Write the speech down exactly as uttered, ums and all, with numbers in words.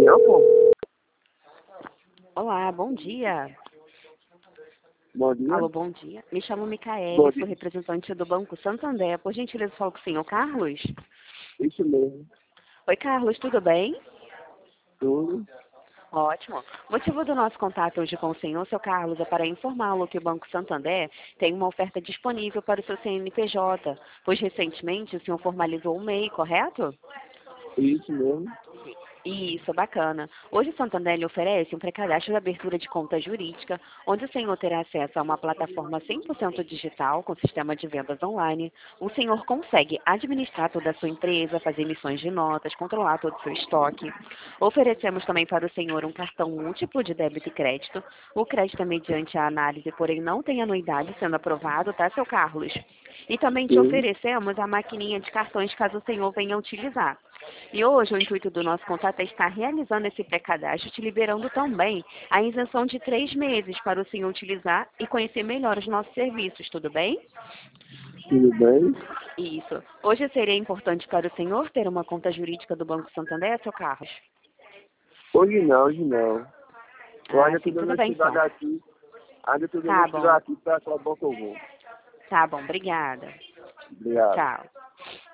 Daniel, pô. Olá, bom dia. Bom dia. Alô, bom dia. Me chamo Bom Micaele, dia. sou representante do Banco Santander. Por gentileza, falo com o senhor Carlos? Isso mesmo. Oi, Carlos, tudo bem? Tudo. Ótimo. O motivo do nosso contato hoje com o senhor, seu Carlos, é para informá-lo que o Banco Santander tem uma oferta disponível para o seu C N P J, pois recentemente o senhor formalizou o M E I, correto? Isso mesmo. Isso, bacana. Hoje o Santander lhe oferece um pré-cadastro de abertura de conta jurídica, onde o senhor terá acesso a uma plataforma cem por cento digital com sistema de vendas online. O senhor consegue administrar toda a sua empresa, fazer emissões de notas, controlar todo o seu estoque. Oferecemos também para o senhor um cartão múltiplo de débito e crédito. O crédito é mediante a análise, porém não tem anuidade sendo aprovado, tá, seu Carlos? E também te Sim. oferecemos a maquininha de cartões caso o senhor venha utilizar. E hoje o intuito do nosso contato é estar realizando esse pré-cadastro, te liberando também a isenção de três meses para o senhor utilizar e conhecer melhor os nossos serviços, tudo bem? Tudo bem? Isso. Hoje seria importante para o senhor ter uma conta jurídica do Banco Santander, seu Carlos? Hoje não, hoje não. Eu Ah, ainda estou sim, dando tudo uma bem estudada então. aqui. Ainda estou dando uma Tá estudada bom. aqui para qual banco eu vou. Tá bom, obrigada. Obrigado. Tchau.